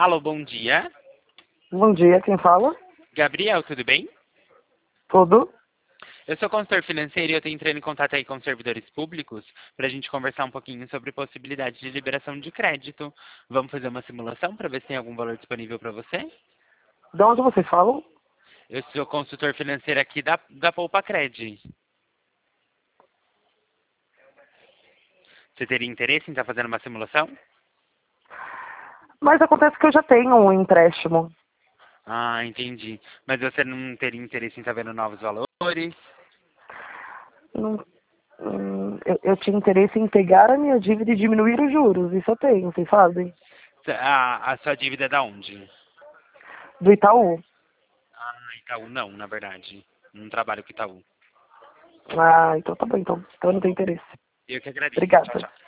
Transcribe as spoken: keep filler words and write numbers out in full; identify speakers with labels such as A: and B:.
A: Alô, bom dia.
B: Bom dia, quem fala?
A: Gabriel, tudo bem?
B: Tudo?
A: Eu sou consultor financeiro e eu estou entrando em contato aí com servidores públicos para a gente conversar um pouquinho sobre possibilidade de liberação de crédito. Vamos fazer uma simulação para ver se tem algum valor disponível para você?
B: De onde vocês falam?
A: Eu sou consultor financeiro aqui da, da Poupa Cred. Você teria interesse em estar fazendo uma simulação?
B: Mas acontece que eu já tenho um empréstimo.
A: Ah, entendi. Mas você não teria interesse em estar vendo novos valores?
B: Não- hum, eu, eu tinha interesse em pegar a minha dívida e diminuir os juros. Isso eu tenho, vocês sabem?
A: A, a sua dívida é da onde?
B: Do Itaú.
A: Ah, Itaú não, na verdade. Não trabalho com Itaú.
B: Ah, então tá bom, então. Então eu não tenho interesse.
A: Eu que agradeço. Tchau,
B: Obrigada.
A: tchau.